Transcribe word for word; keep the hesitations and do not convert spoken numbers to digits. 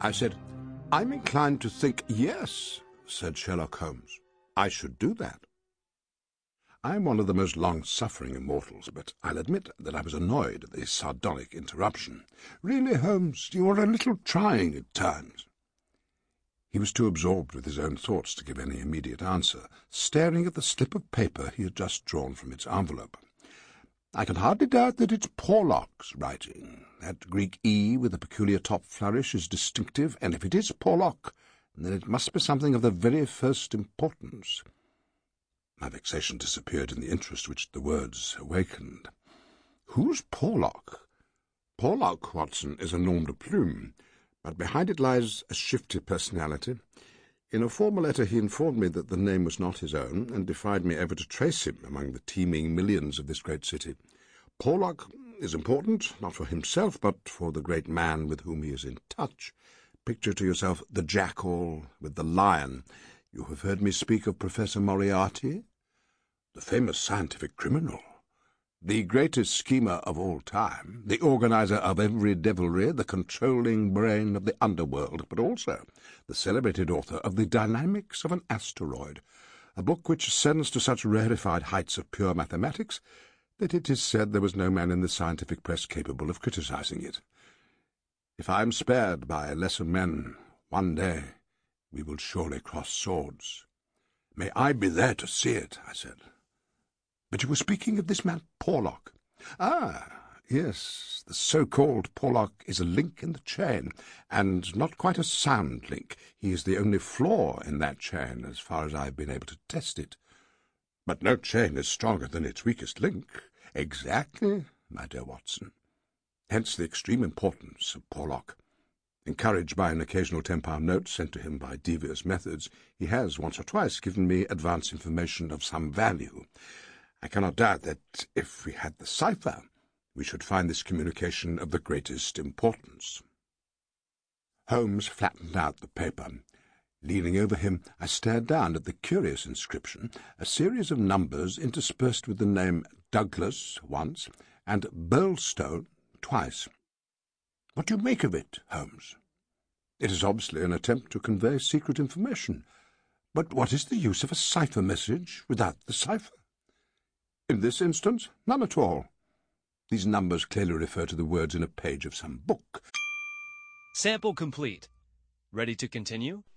I said. "I'm inclined to think yes," said Sherlock Holmes. "I should do that." I'm one of the most long-suffering immortals, but I'll admit that I was annoyed at the sardonic interruption. "Really, Holmes, you are a little trying at times." He was too absorbed with his own thoughts to give any immediate answer, staring at the slip of paper he had just drawn from its envelope. "I can hardly doubt that it's Porlock's writing. That Greek E with a peculiar top flourish is distinctive, and if it is Porlock, then it must be something of the very first importance." My vexation disappeared in the interest which the words awakened. "Who's Porlock?" "Porlock, Watson, is a nom de plume, but behind it lies a shifty personality. In a former letter he informed me that the name was not his own, and defied me ever to trace him among the teeming millions of this great city. Porlock is important, not for himself, but for the great man with whom he is in touch. Picture to yourself the jackal with the lion. You have heard me speak of Professor Moriarty? The famous scientific criminal, the greatest schemer of all time, the organizer of every devilry, the controlling brain of the underworld, but also the celebrated author of The Dynamics of an Asteroid, a book which ascends to such rarefied heights of pure mathematics that it is said there was no man in the scientific press capable of criticizing it. If I am spared by lesser men, one day we will surely cross swords." "May I be there to see it?" I said. "But you were speaking of this man Porlock." "Ah, yes, the so-called Porlock is a link in the chain, and not quite a sound link. He is the only flaw in that chain, as far as I have been able to test it." "But no chain is stronger than its weakest link." "Exactly, my dear Watson. Hence the extreme importance of Porlock. Encouraged by an occasional ten-pound note sent to him by devious methods, he has once or twice given me advance information of some value. I cannot doubt that if we had the cipher, we should find this communication of the greatest importance." Holmes flattened out the paper. Leaning over him, I stared down at the curious inscription, a series of numbers interspersed with the name Douglas once and Birlstone twice. "What do you make of it, Holmes?" "It is obviously an attempt to convey secret information. But what is the use of a cipher message without the cipher?" "In this instance, none at all. These numbers clearly refer to the words in a page of some book." Sample complete. Ready to continue?